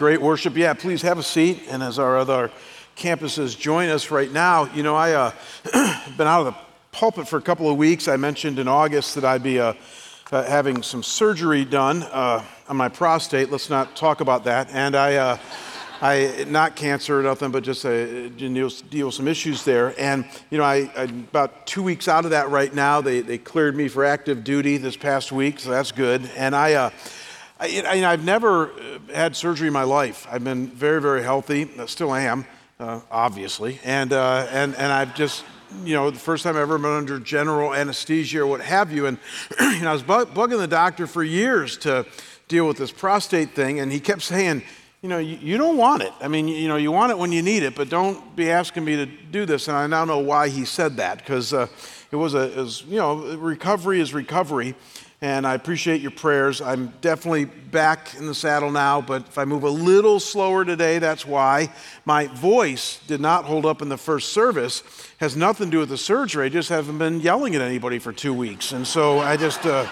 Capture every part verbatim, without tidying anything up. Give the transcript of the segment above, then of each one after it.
great worship. Yeah, please have a seat. And as our other campuses join us right now, you know, I uh, been out of the pulpit for a couple of weeks. I mentioned in August that I'd be uh, uh, having some surgery done uh, on my prostate. Let's not talk about that. And I, uh, I not cancer or nothing, but just uh, deal, deal with some issues there. And you know, I, I'm about two weeks out of that right now. They they cleared me for active duty this past week, so that's good. And I. Uh, I, I, I've never had surgery in my life. I've been very, very healthy. I still am, uh, obviously. And, uh, and, and I've just, you know, the first time I've ever been under general anesthesia or what have you. And you know, I was bu- bugging the doctor for years to deal with this prostate thing. And he kept saying, you know, you, you don't want it. I mean, you, you know, you want it when you need it, but don't be asking me to do this. And I now know why he said that, because uh, it was a, it was, you know, recovery is recovery. And I appreciate your prayers. I'm definitely back in the saddle now, but if I move a little slower today, that's why. My voice did not hold up in the first service. Has nothing to do with the surgery. I just haven't been yelling at anybody for two weeks. And so I just uh,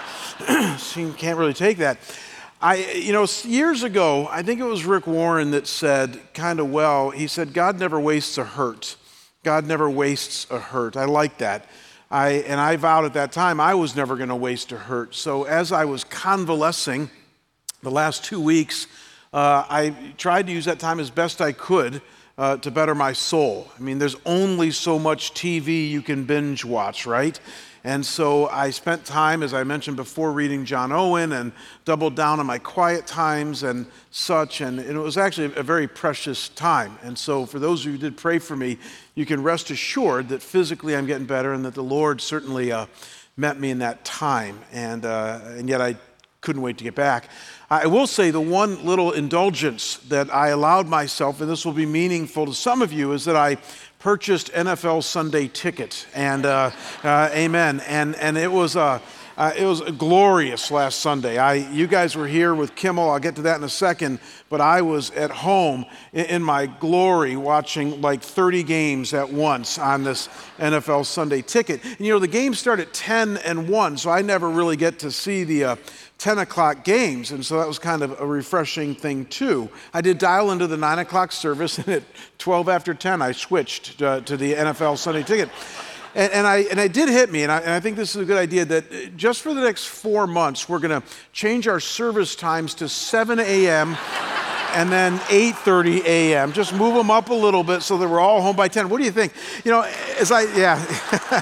can't really take that. I, you know, years ago, I think it was Rick Warren that said kind of well, he said, God never wastes a hurt. God never wastes a hurt. I like that. I, and I vowed at that time I was never going to waste a hurt. So as I was convalescing the last two weeks, uh, I tried to use that time as best I could uh, to better my soul. I mean, there's only so much T V you can binge watch, right? And so I spent time, as I mentioned before, reading John Owen and doubled down on my quiet times and such. And, and it was actually a very precious time. And so for those of you who did pray for me, you can rest assured that physically I'm getting better and that the Lord certainly uh, met me in that time. And, uh, and yet I couldn't wait to get back. I will say the one little indulgence that I allowed myself, and this will be meaningful to some of you, is that I purchased N F L Sunday Ticket, and uh, uh, amen. And and it was uh, uh, it was glorious last Sunday. I you guys were here with Kimmel. I'll get to that in a second. But I was at home in, in my glory, watching like thirty games at once on this N F L Sunday Ticket. And you know, the games start at ten and one, so I never really get to see the Uh, ten o'clock games, and so that was kind of a refreshing thing too. I did dial into the nine o'clock service, and at twelve after ten, I switched uh, to the N F L Sunday Ticket. And, and, I, and it did hit me, and I, and I think this is a good idea, that just for the next four months, we're going to change our service times to seven a.m. and then eight thirty a.m. Just move them up a little bit so that we're all home by ten. What do you think? You know, as I, yeah.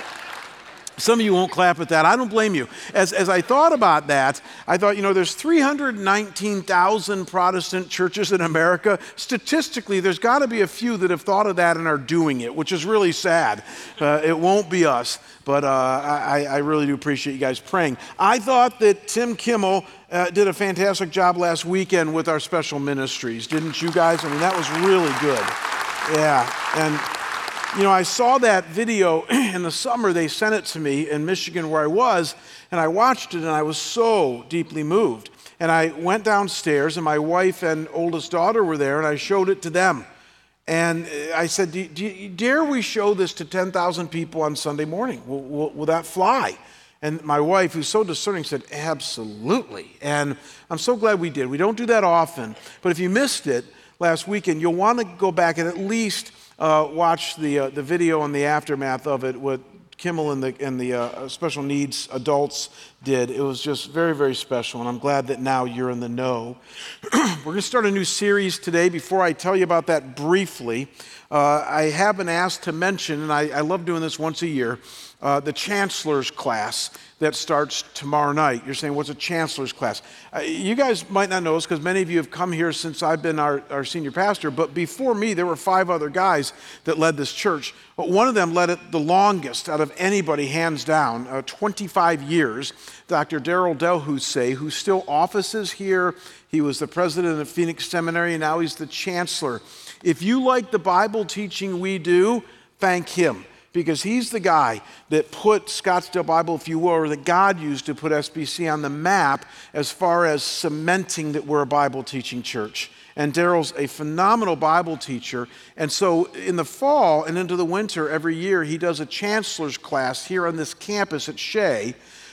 Some of you won't clap at that. I don't blame you. As, as I thought about that, I thought, you know, there's three hundred nineteen thousand Protestant churches in America. Statistically, there's got to be a few that have thought of that and are doing it, which is really sad. Uh, it won't be us, but uh, I, I really do appreciate you guys praying. I thought that Tim Kimmel uh, did a fantastic job last weekend with our special ministries. Didn't you guys? I mean, that was really good. Yeah, and you know, I saw that video in the summer. They sent it to me in Michigan where I was, and I watched it, and I was so deeply moved. And I went downstairs, and my wife and oldest daughter were there, and I showed it to them. And I said, do, do you, dare we show this to ten thousand people on Sunday morning? Will, will, will that fly? And my wife, who's so discerning, said, absolutely. And I'm so glad we did. We don't do that often. But if you missed it last weekend, you'll want to go back and at least Uh, watch the uh, the video and the aftermath of it, what Kimmel and the and the uh, special needs adults did. It was just very, very special, and I'm glad that now you're in the know. We're going to start a new series today. Before I tell you about that briefly, uh, I have been asked to mention, and I, I love doing this once a year, uh, the Chancellor's class that starts tomorrow night. You're saying, what's a Chancellor's class? Uh, you guys might not know this because many of you have come here since I've been our, our senior pastor, but before me, there were five other guys that led this church. But one of them led it the longest out of anybody, hands down, uh, twenty-five years. Doctor Darrell Delhousse, who still offices here. He was the president of Phoenix Seminary, and now he's the chancellor. If you like the Bible teaching we do, thank him, because he's the guy that put Scottsdale Bible, if you will, or that God used to put S B C on the map as far as cementing that we're a Bible teaching church. And Darrell's a phenomenal Bible teacher. And so in the fall and into the winter every year, he does a chancellor's class here on this campus at Shea.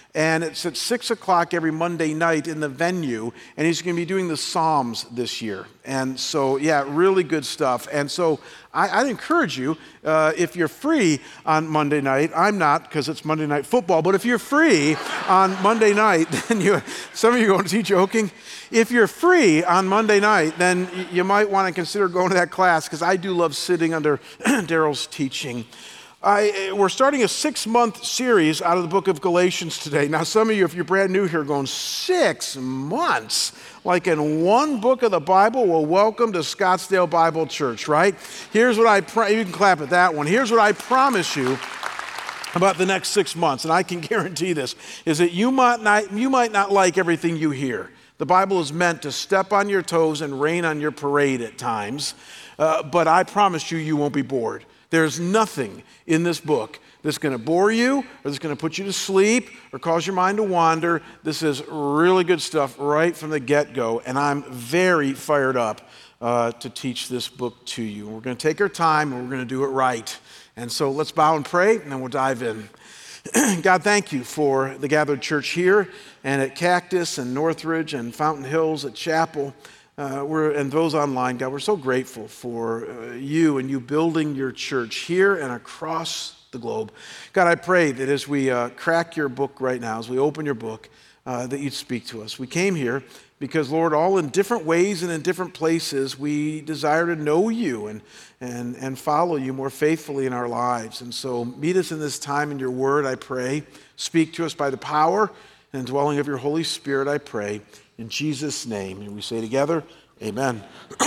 And it's at six o'clock every Monday night in the venue, and he's going to be doing the Psalms this year. And so, yeah, really good stuff. And so I, I'd encourage you, uh, if you're free on Monday night, I'm not because it's Monday Night Football, but if you're free on Monday night, then you, some of you are going, is he joking? If you're free on Monday night, then you might want to consider going to that class, because I do love sitting under Daryl's teaching. I, we're starting a six-month series out of the book of Galatians today. Now, some of you, if you're brand new here, are going, six months? Like in one book of the Bible? Well, welcome to Scottsdale Bible Church, right? Here's what I, pro- you can clap at that one. Here's what I promise you about the next six months, and I can guarantee this, is that you might not, you might not like everything you hear. The Bible is meant to step on your toes and rain on your parade at times, uh, but I promise you, you won't be bored. There's nothing in this book that's going to bore you or that's going to put you to sleep or cause your mind to wander. This is really good stuff right from the get-go, and I'm very fired up uh, to teach this book to you. We're going to take our time, and we're going to do it right. And so let's bow and pray, and then we'll dive in. God, thank you for the gathered church here and at Cactus and Northridge and Fountain Hills at Chapel. Uh, we're, and those online, God, we're so grateful for uh, you and you building your church here and across the globe. God, I pray that as we uh, crack your book right now, as we open your book, uh, that you'd speak to us. We came here because, Lord, all in different ways and in different places, we desire to know you and, and, and follow you more faithfully in our lives. And so meet us in this time in your word, I pray. Speak to us by the power and dwelling of your Holy Spirit, I pray. In Jesus' name, and we say together, amen.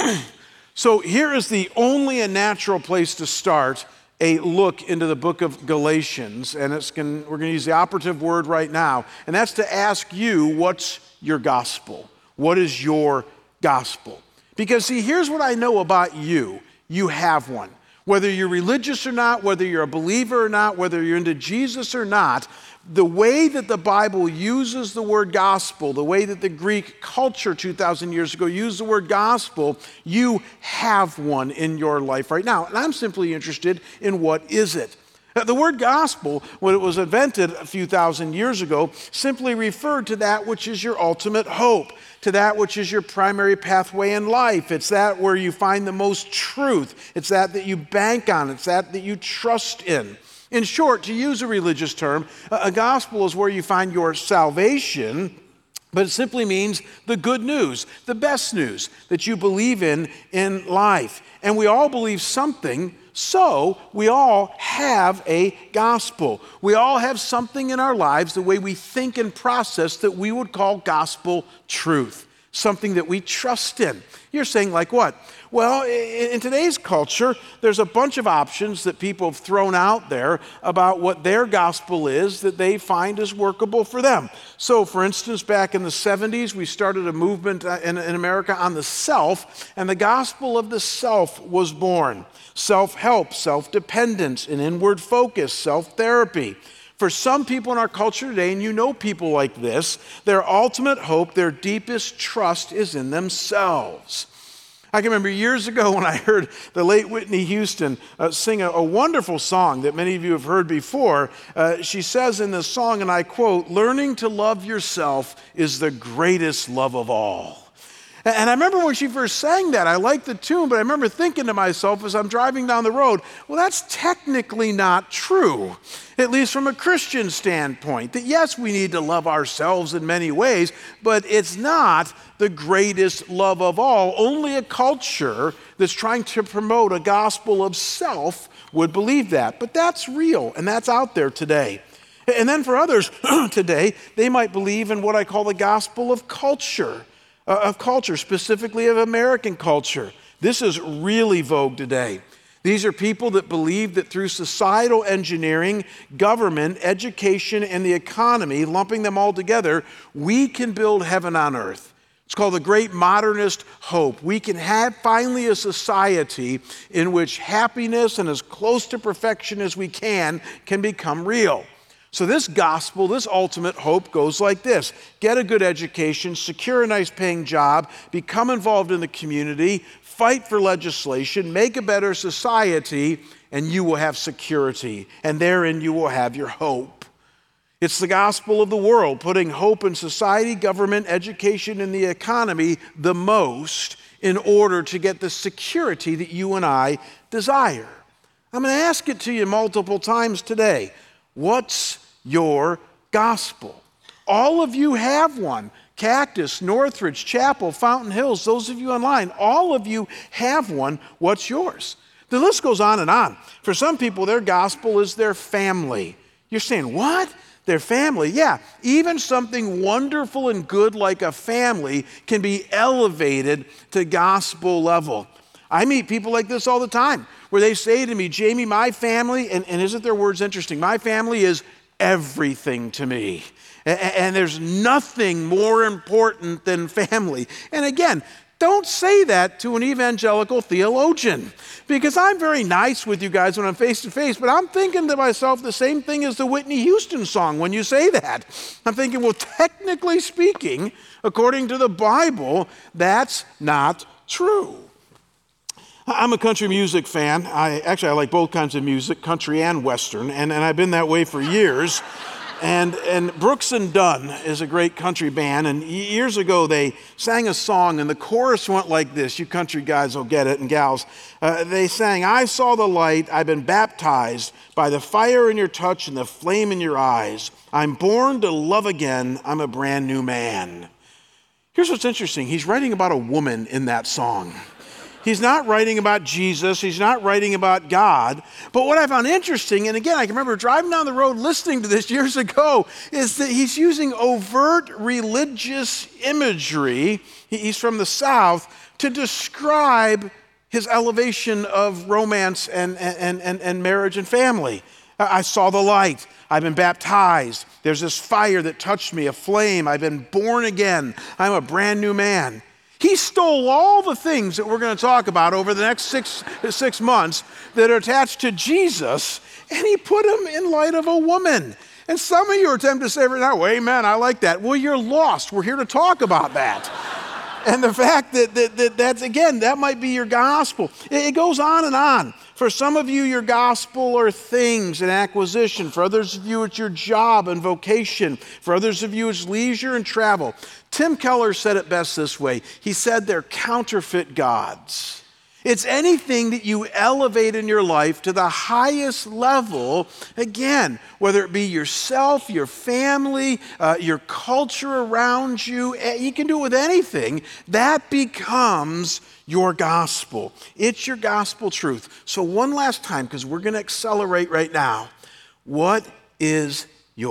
So here is the only and natural place to start a look into the book of Galatians, and it's gonna, we're going to use the operative word right now, and that's to ask you, what's your gospel? What is your gospel? Because see, here's what I know about you. You have one. Whether you're religious or not, whether you're a believer or not, whether you're into Jesus or not, the way that the Bible uses the word gospel, the way that the Greek culture two thousand years ago used the word gospel, you have one in your life right now. And I'm simply interested in what is it. The word gospel, when it was invented a few thousand years ago, simply referred to that which is your ultimate hope, to that which is your primary pathway in life. It's that where you find the most truth. It's that that you bank on. It's that that you trust in. In short, to use a religious term, a gospel is where you find your salvation, but it simply means the good news, the best news that you believe in in life. And we all believe something, so we all have a gospel. We all have something in our lives, the way we think and process, that we would call gospel truth, something that we trust in. You're saying, like what? Well, in today's culture, there's a bunch of options that people have thrown out there about what their gospel is that they find is workable for them. So, for instance, back in the seventies, we started a movement in, in America on the self, and the gospel of the self was born. Self-help, self-dependence, an inward focus, self-therapy. For some people in our culture today, and you know people like this, their ultimate hope, their deepest trust is in themselves. I can remember years ago when I heard the late Whitney Houston uh, sing a, a wonderful song that many of you have heard before. Uh, she says in this song, and I quote, "Learning to love yourself is the greatest love of all." And I remember when she first sang that, I liked the tune, but I remember thinking to myself as I'm driving down the road, well, that's technically not true, at least from a Christian standpoint, that yes, we need to love ourselves in many ways, but it's not the greatest love of all. Only a culture that's trying to promote a gospel of self would believe that. But that's real, and that's out there today. And then for others today, they might believe in what I call the gospel of culture. Of culture, specifically of American culture. This is really vogue today. These are people that believe that through societal engineering, government, education, and the economy, lumping them all together, we can build heaven on earth. It's called the great modernist hope. We can have finally a society in which happiness and as close to perfection as we can can become real. So this gospel, this ultimate hope goes like this. Get a good education, secure a nice paying job, become involved in the community, fight for legislation, make a better society, and you will have security. And therein you will have your hope. It's the gospel of the world, putting hope in society, government, education, and the economy the most in order to get the security that you and I desire. I'm going to ask it to you multiple times today. What's your gospel? All of you have one. Cactus, Northridge, Chapel, Fountain Hills, those of you online, all of you have one. What's yours? The list goes on and on. For some people, their gospel is their family. You're saying, what? Their family? Yeah, even something wonderful and good like a family can be elevated to gospel level. I meet people like this all the time where they say to me, Jamie, my family, and, and isn't their words interesting? My family is everything to me. And, and there's nothing more important than family. And again, don't say that to an evangelical theologian, because I'm very nice with you guys when I'm face to face, but I'm thinking to myself the same thing as the Whitney Houston song when you say that. I'm thinking, well, technically speaking, according to the Bible, that's not true. I'm a country music fan. I actually I like both kinds of music, country and Western, and, and I've been that way for years. And, and Brooks and Dunn is a great country band, and years ago they sang a song, and the chorus went like this. You country guys will get it, and gals. Uh, they sang, I saw the light, I've been baptized by the fire in your touch and the flame in your eyes. I'm born to love again, I'm a brand new man. Here's what's interesting. He's writing about a woman in that song. He's not writing about Jesus. He's not writing about God. But what I found interesting, and again, I can remember driving down the road listening to this years ago, is that he's using overt religious imagery, he's from the South, to describe his elevation of romance and, and, and, and marriage and family. I saw the light. I've been baptized. There's this fire that touched me, a flame. I've been born again. I'm a brand new man. He stole all the things that we're going to talk about over the next six, six months that are attached to Jesus, and he put them in light of a woman. And some of you are tempted to say right now, well, amen, I like that. Well, you're lost. We're here to talk about that. And the fact that, that, that that's, again, that might be your gospel. It, it goes on and on. For some of you, your gospel are things and acquisition. For others of you, it's your job and vocation. For others of you, it's leisure and travel. Tim Keller said it best this way. He said they're counterfeit gods. It's anything that you elevate in your life to the highest level, again, whether it be yourself, your family, uh, your culture around you, you can do it with anything, that becomes your gospel. It's your gospel truth. So one last time, because we're going to accelerate right now, what is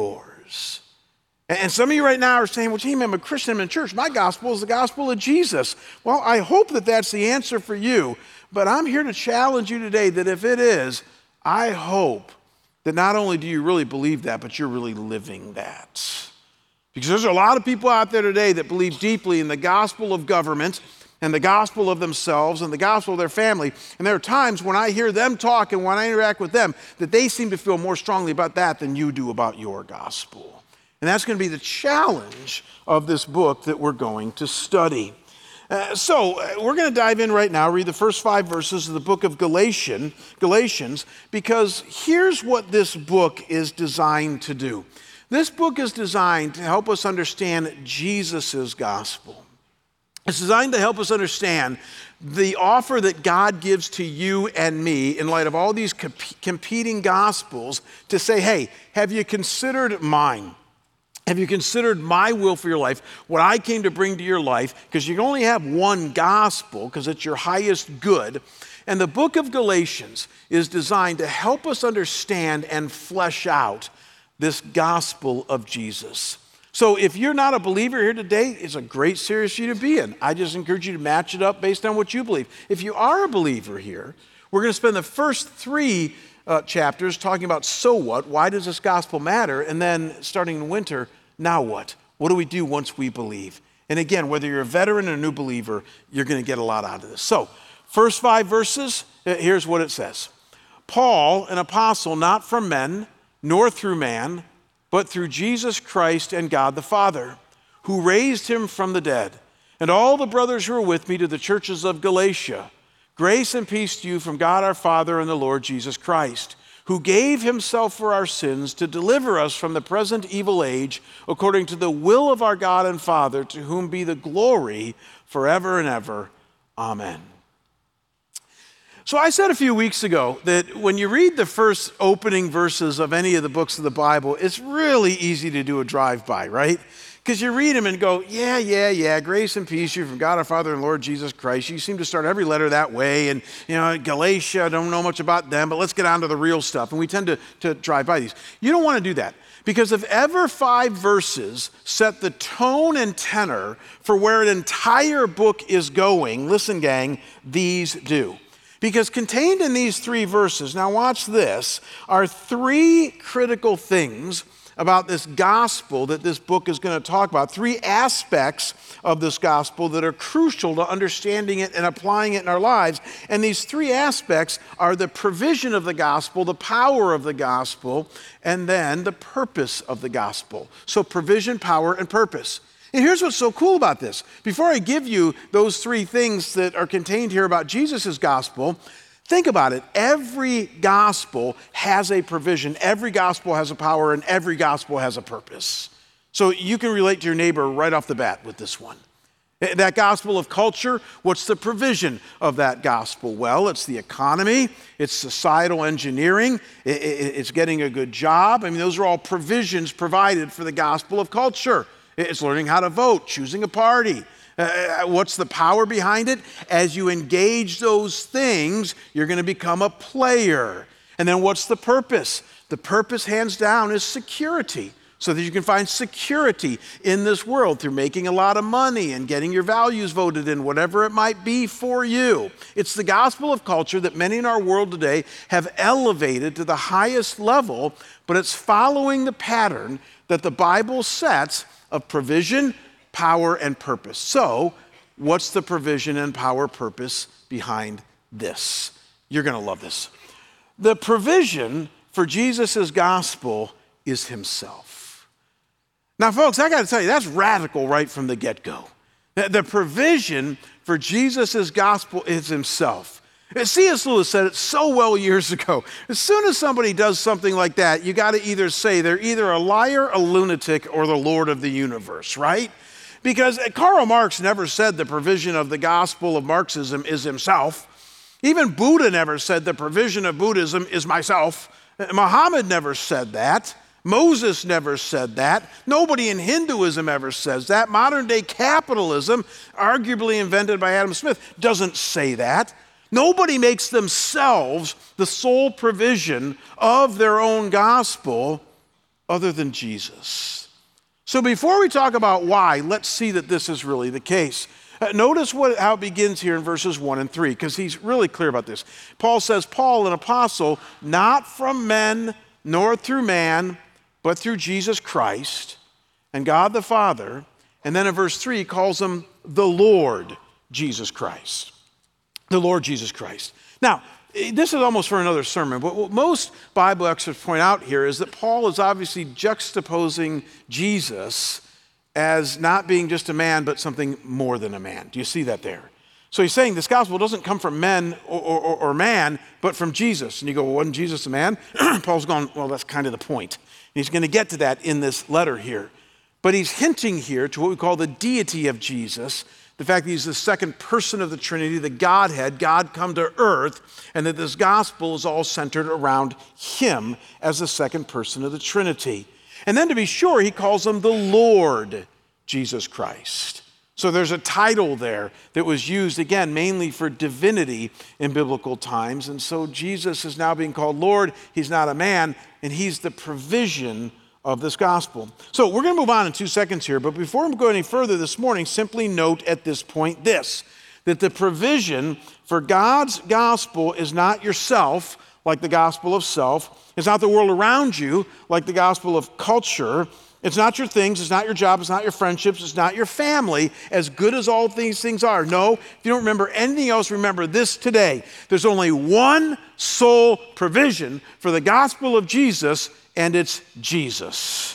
yours? And some of you right now are saying, well, Jim, I'm a Christian, I'm in church. My gospel is the gospel of Jesus. Well, I hope that that's the answer for you. But I'm here to challenge you today that if it is, I hope that not only do you really believe that, but you're really living that. Because there's a lot of people out there today that believe deeply in the gospel of government and the gospel of themselves and the gospel of their family. And there are times when I hear them talk and when I interact with them that they seem to feel more strongly about that than you do about your gospel. And that's going to be the challenge of this book that we're going to study. Uh, so uh, we're going to dive in right now, read the first five verses of the book of Galatians, Galatians, because here's what this book is designed to do. This book is designed to help us understand Jesus' gospel. It's designed to help us understand the offer that God gives to you and me in light of all these comp- competing gospels to say, hey, have you considered mine? Have you considered my will for your life, what I came to bring to your life? Because you can only have one gospel because it's your highest good. And the book of Galatians is designed to help us understand and flesh out this gospel of Jesus. So if you're not a believer here today, it's a great series for you to be in. I just encourage you to match it up based on what you believe. If you are a believer here, we're going to spend the first three uh, chapters talking about so what, why does this gospel matter? And then starting in winter, now what? What do we do once we believe? And again, whether you're a veteran or a new believer, you're going to get a lot out of this. So, first five verses, here's what it says. Paul, an apostle, not from men, nor through man, but through Jesus Christ and God the Father, who raised him from the dead, and all the brothers who are with me to the churches of Galatia. Grace and peace to you from God our Father and the Lord Jesus Christ, who gave himself for our sins to deliver us from the present evil age, according to the will of our God and Father, to whom be the glory forever and ever. Amen. So I said a few weeks ago that when you read the first opening verses of any of the books of the Bible, it's really easy to do a drive-by, right? Because you read them and go, yeah, yeah, yeah, grace and peace you from God our Father and Lord Jesus Christ. You seem to start every letter that way. And, you know, Galatia, I don't know much about them, but let's get on to the real stuff. And we tend to, to drive by these. You don't want to do that. Because if ever five verses set the tone and tenor for where an entire book is going, listen, gang, these do. Because contained in these three verses, now watch this, are three critical things about this gospel that this book is going to talk about. Three aspects of this gospel that are crucial to understanding it and applying it in our lives. And these three aspects are the provision of the gospel, the power of the gospel, and then the purpose of the gospel. So provision, power, and purpose. And here's what's so cool about this. Before I give you those three things that are contained here about Jesus' gospel, think about it. Every gospel has a provision. Every gospel has a power, and every gospel has a purpose. So you can relate to your neighbor right off the bat with this one. That gospel of culture, what's the provision of that gospel? Well, it's the economy, it's societal engineering, it's getting a good job. I mean, those are all provisions provided for the gospel of culture. It's learning how to vote, choosing a party. Uh, what's the power behind it? As you engage those things, you're going to become a player. And then what's the purpose? The purpose, hands down, is security. So that you can find security in this world through making a lot of money and getting your values voted in, whatever it might be for you. It's the gospel of culture that many in our world today have elevated to the highest level, but it's following the pattern that the Bible sets of provision, power, and purpose. So, what's the provision and power purpose behind this? You're going to love this. The provision for Jesus' gospel is himself. Now, folks, I got to tell you, that's radical right from the get-go. The provision for Jesus' gospel is himself. C S Lewis said it so well years ago. As soon as somebody does something like that, you got to either say they're either a liar, a lunatic, or the Lord of the universe, right? Because Karl Marx never said the provision of the gospel of Marxism is himself. Even Buddha never said the provision of Buddhism is myself. Muhammad never said that. Moses never said that. Nobody in Hinduism ever says that. Modern day capitalism, arguably invented by Adam Smith, doesn't say that. Nobody makes themselves the sole provision of their own gospel other than Jesus. So before we talk about why, let's see that this is really the case. Uh, notice what, how it begins here in verses one and three, because he's really clear about this. Paul says, Paul, an apostle, not from men nor through man, but through Jesus Christ and God the Father. And then in verse three, he calls him the Lord Jesus Christ. The Lord Jesus Christ. Now, this is almost for another sermon, but what most Bible experts point out here is that Paul is obviously juxtaposing Jesus as not being just a man, but something more than a man. Do you see that there? So he's saying this gospel doesn't come from men or, or, or man, but from Jesus. And you go, well, wasn't Jesus a man? Paul's going, well, that's kind of the point. And he's going to get to that in this letter here. But he's hinting here to what we call the deity of Jesus, the fact that he's the second person of the Trinity, the Godhead, God come to earth, and that this gospel is all centered around him as the second person of the Trinity. And then to be sure, he calls him the Lord Jesus Christ. So there's a title there that was used, again, mainly for divinity in biblical times. And so Jesus is now being called Lord. He's not a man, and he's the provision of this gospel. So we're going to move on in two seconds here, but before we go any further this morning, simply note at this point this, that the provision for God's gospel is not yourself, like the gospel of self. It's not the world around you, like the gospel of culture. It's not your things, it's not your job, it's not your friendships, it's not your family, as good as all these things are. No, if you don't remember anything else, remember this today. There's only one sole provision for the gospel of Jesus, and it's Jesus.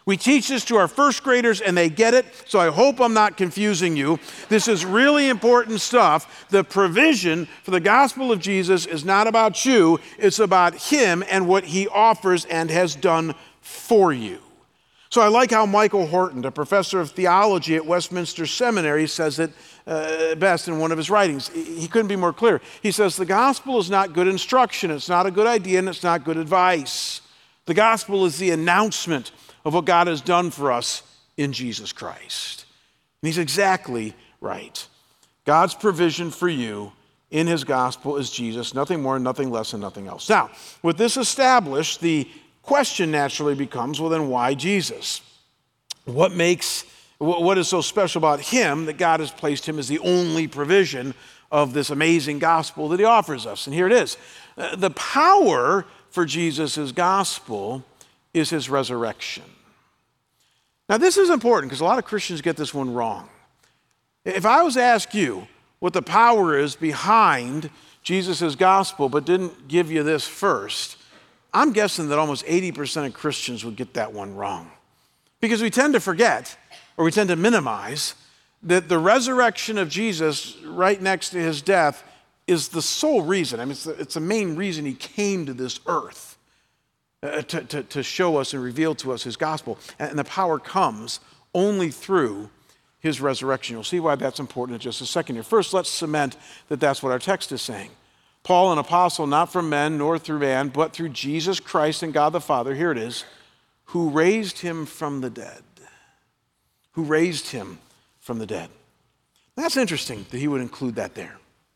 We teach this to our first graders and they get it, so I hope I'm not confusing you. This is really important stuff. The provision for the gospel of Jesus is not about you, it's about him and what he offers and has done for you. So I like how Michael Horton, a professor of theology at Westminster Seminary, says it uh, best in one of his writings. He couldn't be more clear. He says, the gospel is not good instruction, it's not a good idea, and it's not good advice. The gospel is the announcement of what God has done for us in Jesus Christ. And he's exactly right. God's provision for you in his gospel is Jesus, nothing more, nothing less, and nothing else. Now, with this established, the question naturally becomes, well, then why Jesus? What makes, what is so special about him that God has placed him as the only provision of this amazing gospel that he offers us? And here it is. Uh, the power for Jesus' gospel is his resurrection. Now, this is important because a lot of Christians get this one wrong. If I was to ask you what the power is behind Jesus' gospel, but didn't give you this first, I'm guessing that almost eighty percent of Christians would get that one wrong. Because we tend to forget, or we tend to minimize, that the resurrection of Jesus right next to his death is the sole reason. I mean, it's the, it's the main reason he came to this earth. Uh, to, to, to show us and reveal to us his gospel. And the power comes only through his resurrection. You'll see why that's important in just a second here. First, let's cement that that's what our text is saying. Paul, an apostle, not from men nor through man, but through Jesus Christ and God the Father, here it is, who raised him from the dead. Who raised him from the dead. That's interesting that he would include that there.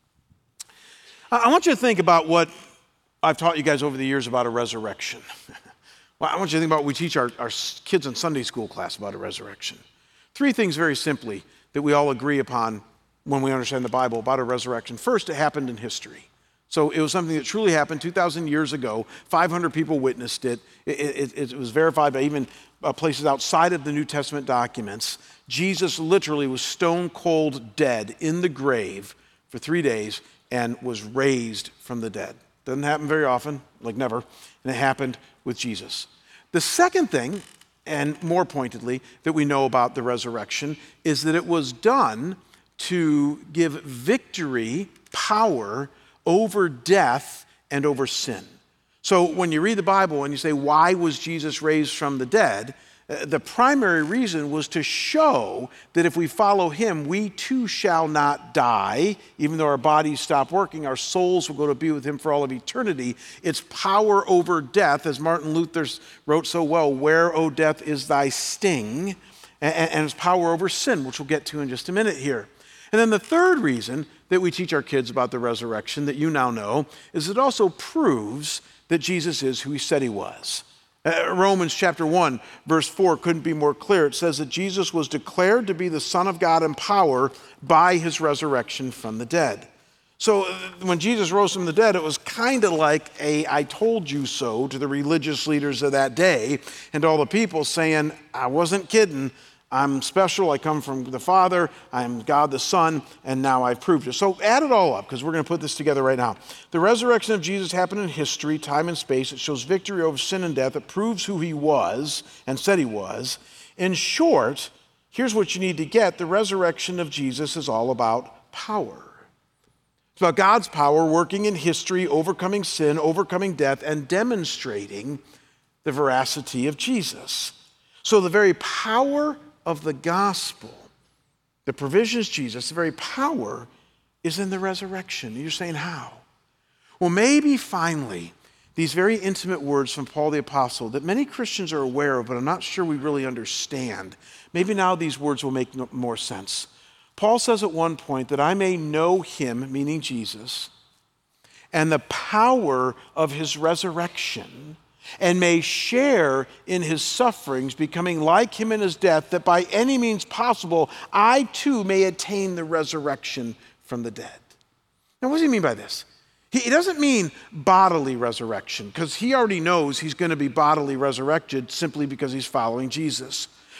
I want you to think about what I've taught you guys over the years about a resurrection. Well, I want you to think about what we teach our, our kids in Sunday school class about a resurrection. Three things very simply that we all agree upon when we understand the Bible about a resurrection. First, it happened in history. So it was something that truly happened two thousand years ago. five hundred people witnessed it. It, it, it was verified by even uh, places outside of the New Testament documents. Jesus literally was stone cold dead in the grave for three days and was raised from the dead. Doesn't happen very often, like never, and it happened with Jesus. The second thing, and more pointedly, that we know about the resurrection is that it was done to give victory, power over death and over sin. So when you read the Bible and you say, why was Jesus raised from the dead? Uh, the primary reason was to show that if we follow him, we too shall not die. Even though our bodies stop working, our souls will go to be with him for all of eternity. It's power over death, as Martin Luther wrote so well, where, O death, is thy sting? And, and it's power over sin, which we'll get to in just a minute here. And then the third reason that we teach our kids about the resurrection that you now know is it also proves that Jesus is who he said he was. Uh, Romans chapter one, verse four couldn't be more clear. It says that Jesus was declared to be the Son of God in power by his resurrection from the dead. So uh, when Jesus rose from the dead, it was kind of like a I told you so to the religious leaders of that day and all the people saying, I wasn't kidding. I'm special, I come from the Father, I'm God the Son, and now I've proved it. So add it all up, because we're going to put this together right now. The resurrection of Jesus happened in history, time and space. It shows victory over sin and death. It proves who he was and said he was. In short, here's what you need to get. The resurrection of Jesus is all about power. It's about God's power working in history, overcoming sin, overcoming death, and demonstrating the veracity of Jesus. So the very power of the gospel, the provision is Jesus, the very power is in the resurrection. You're saying, how? Well, maybe finally, these very intimate words from Paul the Apostle that many Christians are aware of, but I'm not sure we really understand. Maybe now these words will make no, more sense. Paul says at one point that I may know him, meaning Jesus, and the power of his resurrection, and may share in his sufferings, becoming like him in his death, that by any means possible, I too may attain the resurrection from the dead. Now, what does he mean by this? He, he doesn't mean bodily resurrection, because he already knows he's going to be bodily resurrected simply because he's following Jesus.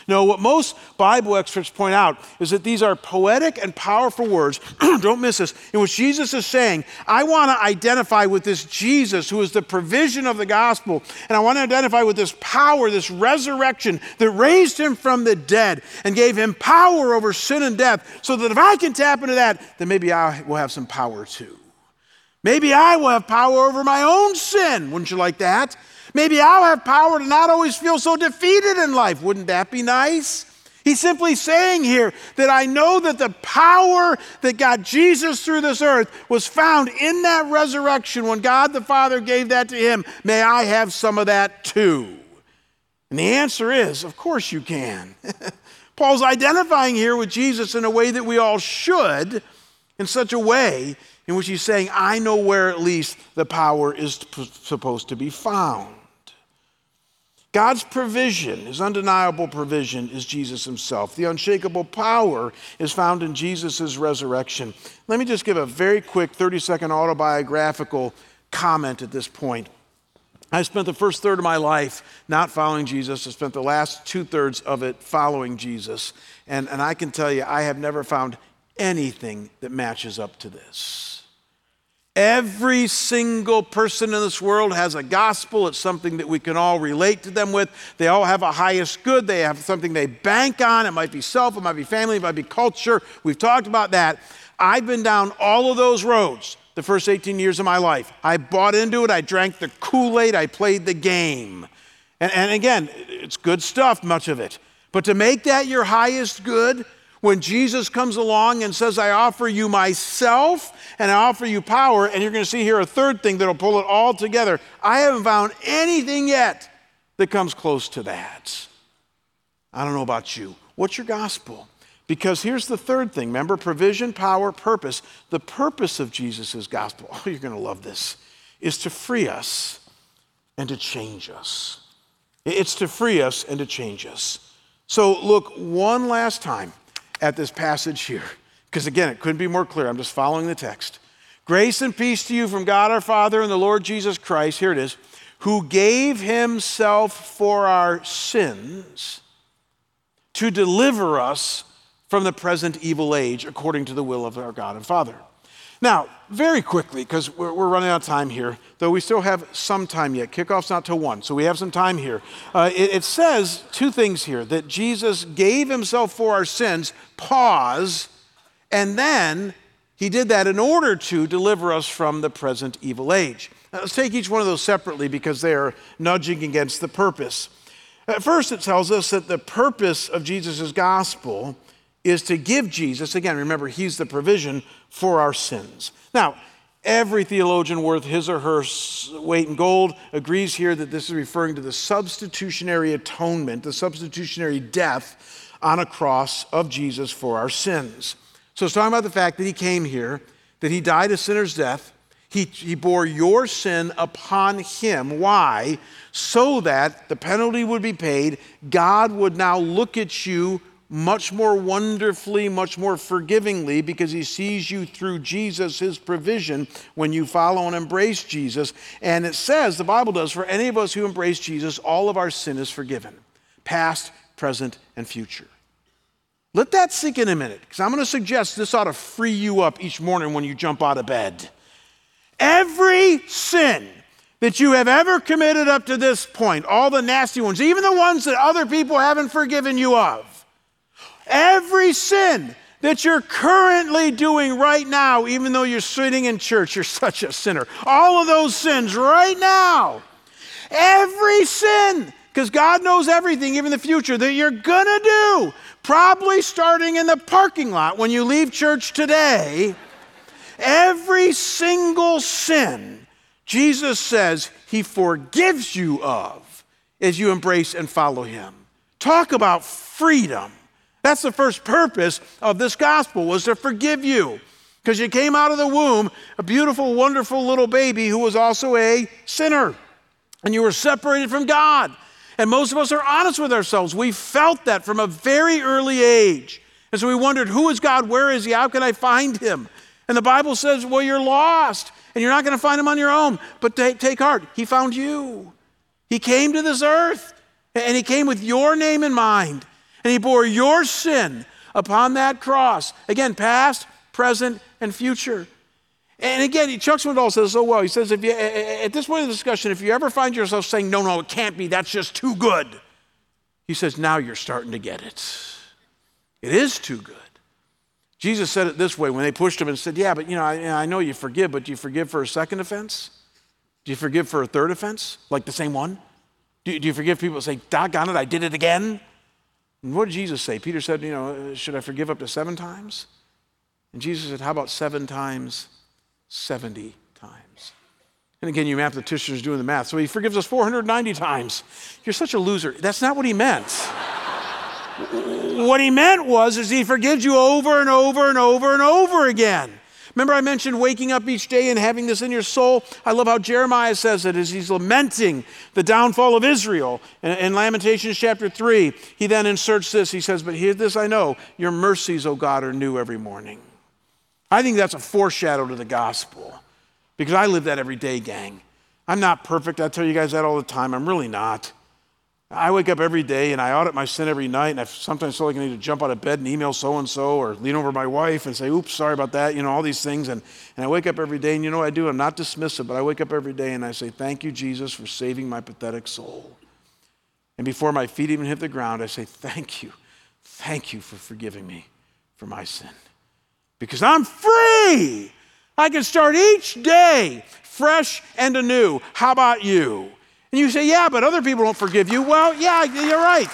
No, what most Bible experts point out is that these are poetic and powerful words, don't miss this, in which Jesus is saying, I want to identify with this Jesus who is the provision of the gospel, and I want to identify with this power, this resurrection that raised him from the dead and gave him power over sin and death, so that if I can tap into that, then maybe I will have some power too. Maybe I will have power over my own sin. Wouldn't you like that? Maybe I'll have power to not always feel so defeated in life. Wouldn't that be nice? He's simply saying here that I know that the power that got Jesus through this earth was found in that resurrection when God the Father gave that to him. May I have some of that too? And the answer is, of course you can. Paul's identifying here with Jesus in a way that we all should, in such a way in which he's saying, I know where at least the power is supposed to be found. God's provision, his undeniable provision, is Jesus himself. The unshakable power is found in Jesus' resurrection. Let me just give a very quick thirty-second autobiographical comment at this point. I spent the first third of my life not following Jesus. I spent the last two-thirds of it following Jesus. And, and I can tell you, I have never found anything that matches up to this. Every single person in this world has a gospel. It's something that we can all relate to them with. They all have a highest good. They have something they bank on. It might be self, it might be family, it might be culture. We've talked about that. I've been down all of those roads the first eighteen years of my life. I bought into it. I drank the Kool-Aid. I played the game. And, and again, it's good stuff, much of it. But to make that your highest good, when Jesus comes along and says, I offer you myself and I offer you power, and you're going to see here a third thing that'll pull it all together. I haven't found anything yet that comes close to that. I don't know about you. What's your gospel? Because here's the third thing. Remember, provision, power, purpose. The purpose of Jesus' gospel, oh, you're going to love this, is to free us and to change us. It's to free us and to change us. So look one last time at this passage here, because again, it couldn't be more clear. I'm just following the text. Grace and peace to you from God our Father and the Lord Jesus Christ, here it is, who gave himself for our sins to deliver us from the present evil age according to the will of our God and Father. Now, very quickly, because we're, we're running out of time here, though we still have some time yet. Kickoff's not till one, so we have some time here. Uh, it, it says two things here, that Jesus gave himself for our sins, pause, and then he did that in order to deliver us from the present evil age. Now, let's take each one of those separately because they are nudging against the purpose. At first, it tells us that the purpose of Jesus' gospel is to give Jesus, again, remember, he's the provision for our sins. Now, every theologian worth his or her weight in gold agrees here that this is referring to the substitutionary atonement, the substitutionary death on a cross of Jesus for our sins. So it's talking about the fact that he came here, that he died a sinner's death. He, he bore your sin upon him. Why? So that the penalty would be paid. God would now look at you much more wonderfully, much more forgivingly, because he sees you through Jesus, his provision, when you follow and embrace Jesus. And it says, the Bible does, for any of us who embrace Jesus, all of our sin is forgiven, past, present, and future. Let that sink in a minute, because I'm going to suggest this ought to free you up each morning when you jump out of bed. Every sin that you have ever committed up to this point, all the nasty ones, even the ones that other people haven't forgiven you of, every sin that you're currently doing right now, even though you're sitting in church, you're such a sinner. All of those sins right now, every sin, because God knows everything, even the future, that you're gonna do, probably starting in the parking lot when you leave church today, every single sin, Jesus says he forgives you of as you embrace and follow him. Talk about freedom. That's the first purpose of this gospel, was to forgive you. Because you came out of the womb a beautiful, wonderful little baby who was also a sinner. And you were separated from God. And most of us are honest with ourselves. We felt that from a very early age. And so we wondered, who is God? Where is he? How can I find him? And the Bible says, well, you're lost. And you're not going to find him on your own. But take, take heart. He found you. He came to this earth. And he came with your name in mind. And he bore your sin upon that cross. Again, past, present, and future. And again, Chuck Swindoll says so well. He says, if you, at this point of the discussion, if you ever find yourself saying, no, no, it can't be, that's just too good. He says, now you're starting to get it. It is too good. Jesus said it this way when they pushed him and said, yeah, but you know, I, I know you forgive, but do you forgive for a second offense? Do you forgive for a third offense, like the same one? Do, do you forgive people that say, doggone it, I did it again? And what did Jesus say? Peter said, you know, should I forgive up to seven times? And Jesus said, how about seven times seventy times? And again, you mathematicians doing the math. So he forgives us four hundred ninety times. You're such a loser. That's not what he meant. What he meant was is he forgives you over and over and over and over again. Remember I mentioned waking up each day and having this in your soul? I love how Jeremiah says it as he's lamenting the downfall of Israel. In, in Lamentations chapter three, he then inserts this. He says, but hear this I know, your mercies, O God, are new every morning. I think that's a foreshadow to the gospel because I live that every day, gang. I'm not perfect. I tell you guys that all the time. I'm really not. I wake up every day and I audit my sin every night, and I sometimes feel like I need to jump out of bed and email so-and-so or lean over my wife and say, oops, sorry about that, you know, all these things. And, and I wake up every day, and you know what I do? I'm not dismissive, but I wake up every day and I say, thank you, Jesus, for saving my pathetic soul. And before my feet even hit the ground, I say, thank you, thank you for forgiving me for my sin. Because I'm free. I can start each day fresh and anew. How about you? And you say, yeah, but other people don't forgive you. Well, yeah, you're right.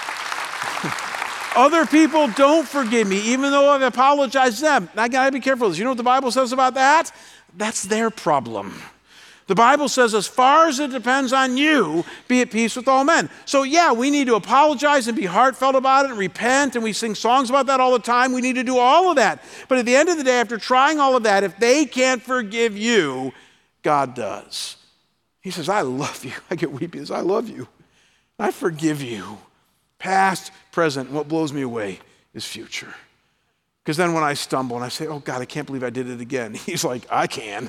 Other people don't forgive me, even though I've apologized to them. And I gotta be careful. You know what the Bible says about that? That's their problem. The Bible says, as far as it depends on you, be at peace with all men. So yeah, we need to apologize and be heartfelt about it and repent, and we sing songs about that all the time. We need to do all of that. But at the end of the day, after trying all of that, if they can't forgive you, God does. He says, I love you. I get weepy. He says, I love you. I forgive you. Past, present, and what blows me away is future. Because then when I stumble and I say, oh God, I can't believe I did it again. He's like, I can.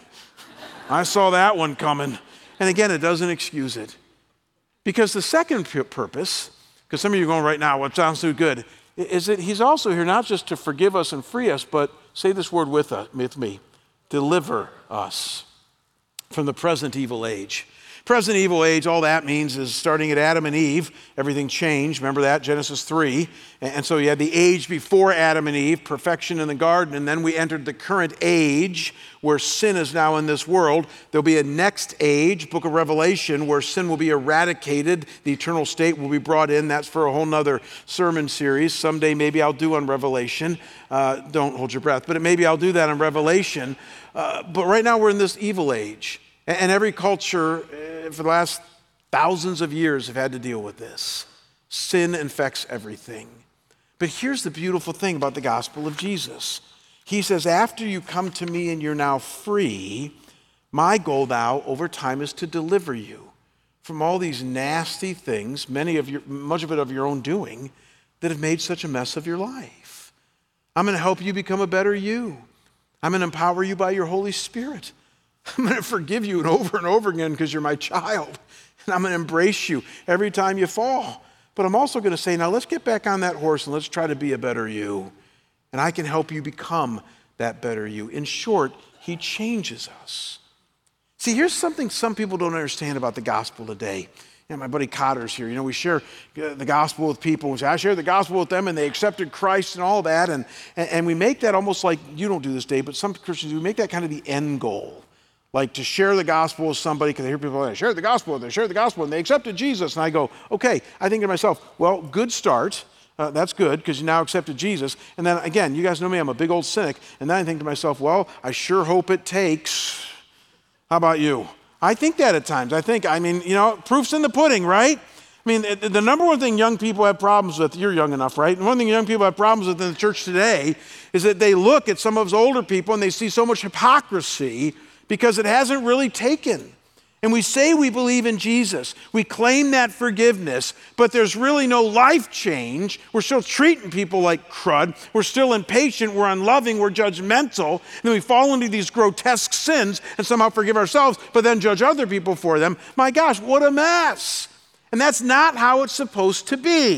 I saw that one coming. And again, it doesn't excuse it. Because the second purpose, because some of you are going right now, what sounds too good, is that he's also here not just to forgive us and free us, but say this word with, us, with me, deliver us from the present evil age. Present evil age, all that means is starting at Adam and Eve, everything changed. Remember that, Genesis three. And so you had the age before Adam and Eve, perfection in the garden, and then we entered the current age where sin is now in this world. There'll be a next age, book of Revelation, where sin will be eradicated. The eternal state will be brought in. That's for a whole nother sermon series. Someday maybe I'll do on Revelation. Uh, don't hold your breath, but maybe I'll do that on Revelation. Uh, but right now we're in this evil age. And every culture uh, for the last thousands of years have had to deal with this. Sin infects everything. But here's the beautiful thing about the gospel of Jesus. He says, after you come to me and you're now free, my goal now over time is to deliver you from all these nasty things, many of your, much of it of your own doing, that have made such a mess of your life. I'm going to help you become a better you. I'm going to empower you by your Holy Spirit. I'm going to forgive you and over and over again because you're my child. And I'm going to embrace you every time you fall. But I'm also going to say, now let's get back on that horse and let's try to be a better you. And I can help you become that better you. In short, he changes us. See, here's something some people don't understand about the gospel today. You know, my buddy Cotter's here. You know, we share the gospel with people. We say, I share the gospel with them, and they accepted Christ and all that. And, and we make that almost like, you don't do this, Dave, but some Christians, we make that kind of the end goal. Like to share the gospel with somebody, because I hear people, they share the gospel, they share the gospel, and they accepted Jesus. And I go, okay, I think to myself, well, good start. Uh, that's good, because you now accepted Jesus. And then again, you guys know me, I'm a big old cynic. And then I think to myself, well, I sure hope it takes. How about you? I think that at times. I think, I mean, you know, proof's in the pudding, right? I mean, the, the number one thing young people have problems with, you're young enough, right? And one thing young people have problems with in the church today is that they look at some of us older people and they see so much hypocrisy because it hasn't really taken. And we say we believe in Jesus. We claim that forgiveness, but there's really no life change. We're still treating people like crud. We're still impatient. We're unloving. We're judgmental. And then we fall into these grotesque sins and somehow forgive ourselves, but then judge other people for them. My gosh, what a mess. And that's not how it's supposed to be.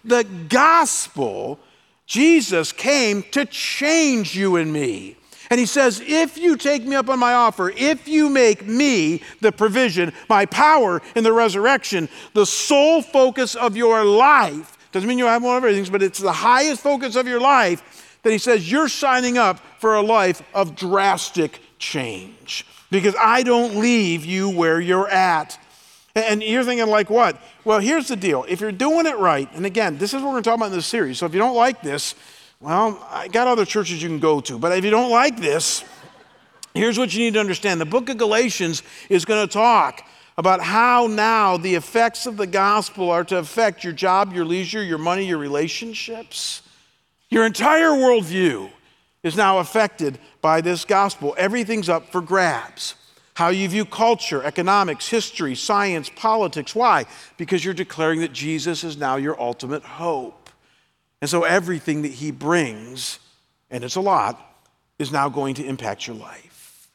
The gospel, Jesus came to change you and me. And he says, if you take me up on my offer, if you make me the provision, my power in the resurrection, the sole focus of your life, doesn't mean you have one of everything, but it's the highest focus of your life, then he says, you're signing up for a life of drastic change. Because I don't leave you where you're at. And you're thinking like what? Well, here's the deal. If you're doing it right, and again, this is what we're going to talk about in this series. So if you don't like this, well, I got other churches you can go to. But if you don't like this, here's what you need to understand. The book of Galatians is going to talk about how now the effects of the gospel are to affect your job, your leisure, your money, your relationships. Your entire worldview is now affected by this gospel. Everything's up for grabs. How you view culture, economics, history, science, politics. Why? Because you're declaring that Jesus is now your ultimate hope. And so everything that he brings, and it's a lot, is now going to impact your life.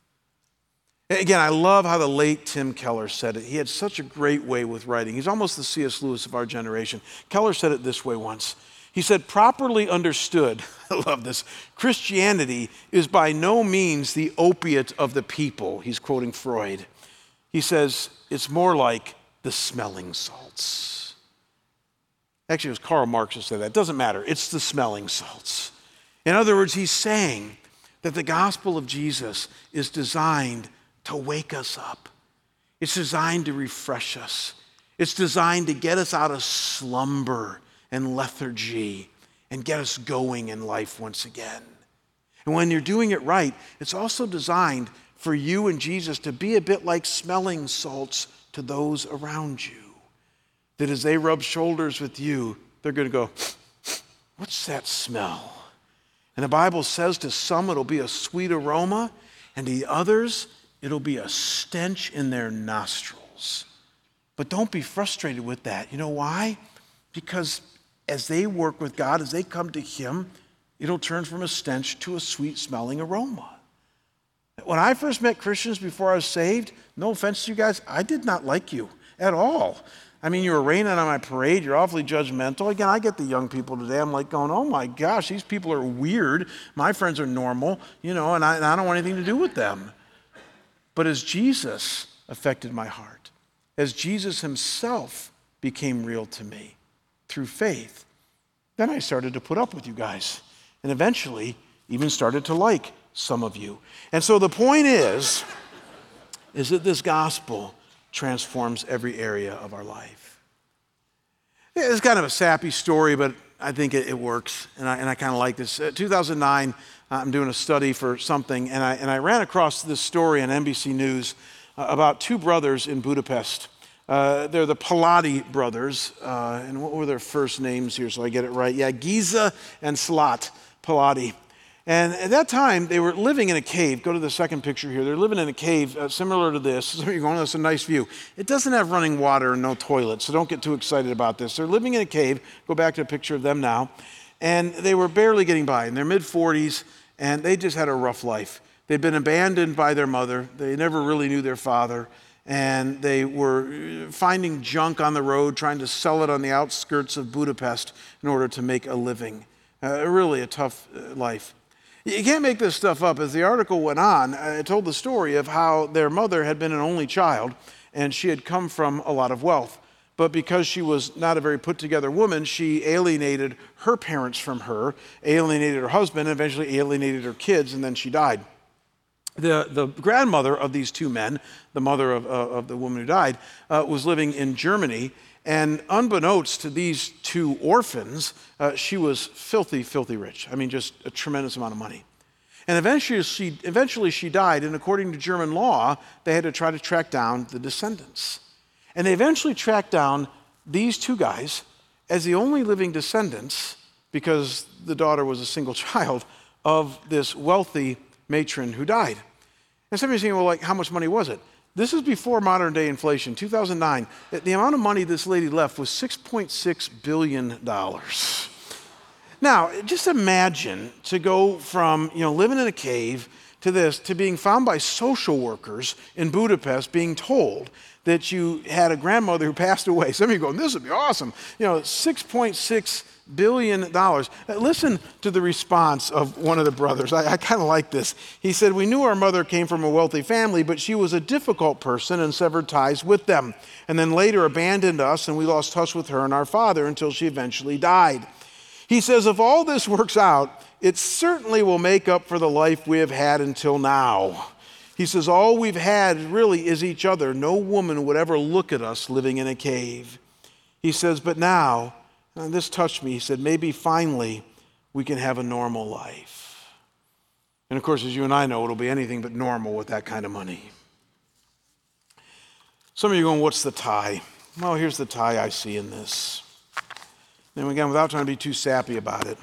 Again, I love how the late Tim Keller said it. He had such a great way with writing. He's almost the C S Lewis of our generation. Keller said it this way once. He said, properly understood, I love this, Christianity is by no means the opiate of the people. He's quoting Freud. He says, it's more like the smelling salts. Actually, it was Karl Marx who said that. It doesn't matter. It's the smelling salts. In other words, he's saying that the gospel of Jesus is designed to wake us up. It's designed to refresh us. It's designed to get us out of slumber and lethargy and get us going in life once again. And when you're doing it right, it's also designed for you and Jesus to be a bit like smelling salts to those around you. That as they rub shoulders with you, they're going to go, what's that smell? And the Bible says to some it'll be a sweet aroma, and to the others it'll be a stench in their nostrils. But don't be frustrated with that. You know why? Because as they work with God, as they come to him, it'll turn from a stench to a sweet-smelling aroma. When I first met Christians before I was saved, no offense to you guys, I did not like you at all. I mean, you were raining on my parade. You're awfully judgmental. Again, I get the young people today. I'm like going, oh my gosh, these people are weird. My friends are normal, you know, and I, and I don't want anything to do with them. But as Jesus affected my heart, as Jesus himself became real to me, through faith, then I started to put up with you guys and eventually even started to like some of you. And so the point is, is that this gospel transforms every area of our life. It's kind of a sappy story, but I think it, it works, and I, and I kind of like this. Uh, two thousand nine, uh, I'm doing a study for something, and I, and I ran across this story on N B C News uh, about two brothers in Budapest. Uh, they're the Pallotti brothers, uh, and what were their first names here so I get it right? Yeah, Giza and Slat Pallotti. And at that time, they were living in a cave. Go to the second picture here. They're living in a cave uh, similar to this. So you're going, that's a nice view. It doesn't have running water and no toilet, so don't get too excited about this. They're living in a cave. Go back to a picture of them now. And they were barely getting by in their mid forties, and they just had a rough life. They'd been abandoned by their mother. They never really knew their father. And they were finding junk on the road, trying to sell it on the outskirts of Budapest in order to make a living. Uh, really a tough uh, life. You can't make this stuff up. As the article went on, it told the story of how their mother had been an only child, and she had come from a lot of wealth. But because she was not a very put-together woman, she alienated her parents from her, alienated her husband, and eventually alienated her kids, and then she died. The, the grandmother of these two men, the mother of, uh, of the woman who died, uh, was living in Germany. And unbeknownst to these two orphans, uh, she was filthy, filthy rich. I mean, just a tremendous amount of money. And eventually she, eventually she died, and according to German law, they had to try to track down the descendants. And they eventually tracked down these two guys as the only living descendants, because the daughter was a single child, of this wealthy matron who died. And somebody's saying, well, like, how much money was it? This is before modern day inflation, two thousand nine. The amount of money this lady left was six point six billion dollars. Now, just imagine to go from, you know, living in a cave to this, to being found by social workers in Budapest being told that you had a grandmother who passed away. Some of you are going, this would be awesome. You know, six point six billion dollars. Listen to the response of one of the brothers. I, I kind of like this. He said, we knew our mother came from a wealthy family, but she was a difficult person and severed ties with them. And then later abandoned us, and we lost touch with her and our father until she eventually died. He says, if all this works out, it certainly will make up for the life we have had until now. He says, all we've had really is each other. No woman would ever look at us living in a cave. He says, but now, and this touched me, he said, maybe finally we can have a normal life. And of course, as you and I know, it'll be anything but normal with that kind of money. Some of you are going, what's the tie? Well, here's the tie I see in this. And again, without trying to be too sappy about it.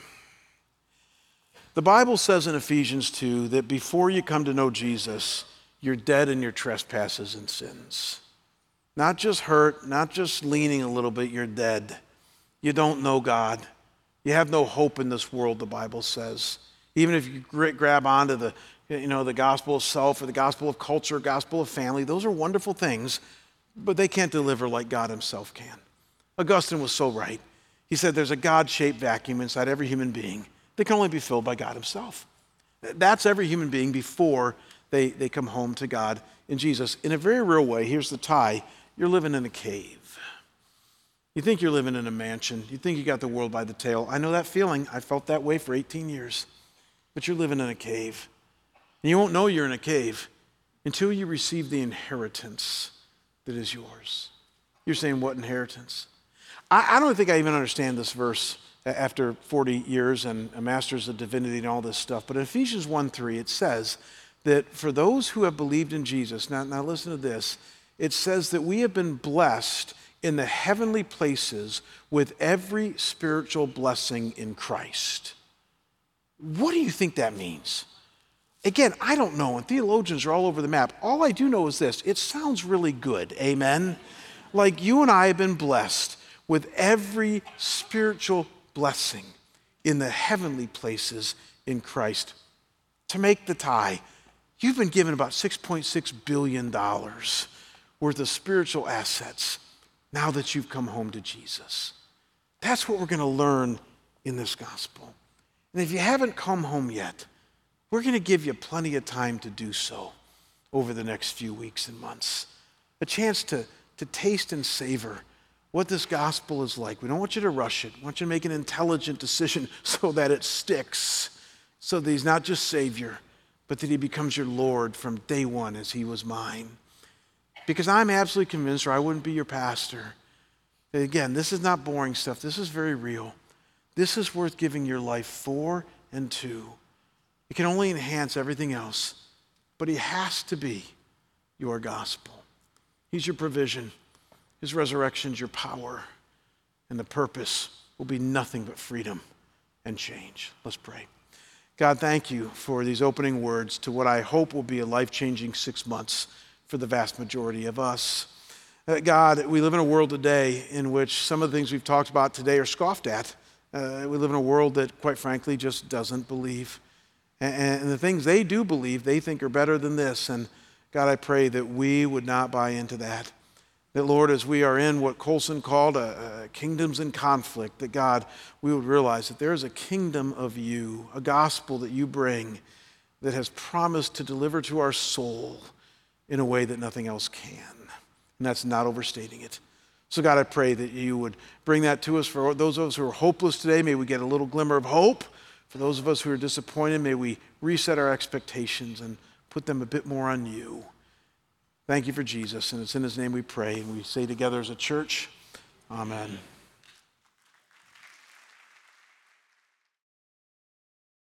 The Bible says in Ephesians two that before you come to know Jesus, you're dead in your trespasses and sins. Not just hurt, not just leaning a little bit, you're dead. You don't know God. You have no hope in this world, the Bible says. Even if you grab onto the, you know, the gospel of self or the gospel of culture, gospel of family, those are wonderful things, but they can't deliver like God himself can. Augustine was so right. He said there's a God-shaped vacuum inside every human being that can only be filled by God himself. That's every human being before they, they come home to God in Jesus. In a very real way, here's the tie. You're living in a cave. You think you're living in a mansion. You think you got the world by the tail. I know that feeling. I felt that way for eighteen years. But you're living in a cave. And you won't know you're in a cave until you receive the inheritance that is yours. You're saying, what inheritance? I, I don't think I even understand this verse after forty years and a master's of divinity and all this stuff. But in Ephesians one three, it says that for those who have believed in Jesus, now, now listen to this, it says that we have been blessed in the heavenly places with every spiritual blessing in Christ. What do you think that means? Again, I don't know, and theologians are all over the map. All I do know is this, it sounds really good, amen? Like you and I have been blessed with every spiritual blessing in the heavenly places in Christ. To make the tie, you've been given about six point six billion dollars worth of spiritual assets now that you've come home to Jesus. That's what we're going to learn in this gospel. And if you haven't come home yet, we're going to give you plenty of time to do so over the next few weeks and months. A chance to, to taste and savor what this gospel is like. We don't want you to rush it. We want you to make an intelligent decision so that it sticks, so that he's not just Savior, but that he becomes your Lord from day one as he was mine. Because I'm absolutely convinced, or I wouldn't be your pastor, that again, this is not boring stuff. This is very real. This is worth giving your life for and to. It can only enhance everything else, but he has to be your gospel. He's your provision. His resurrection's your power, and the purpose will be nothing but freedom and change. Let's pray. God, thank you for these opening words to what I hope will be a life-changing six months for the vast majority of us. Uh, God, we live in a world today in which some of the things we've talked about today are scoffed at. Uh, we live in a world that, quite frankly, just doesn't believe. And, and the things they do believe, they think are better than this. And God, I pray that we would not buy into that. That, Lord, as we are in what Colson called a, a kingdoms in conflict, that, God, we would realize that there is a kingdom of you, a gospel that you bring that has promised to deliver to our soul in a way that nothing else can. And that's not overstating it. So, God, I pray that you would bring that to us. For those of us who are hopeless today, may we get a little glimmer of hope. For those of us who are disappointed, may we reset our expectations and put them a bit more on you. Thank you for Jesus, and it's in his name we pray, and we say together as a church, amen.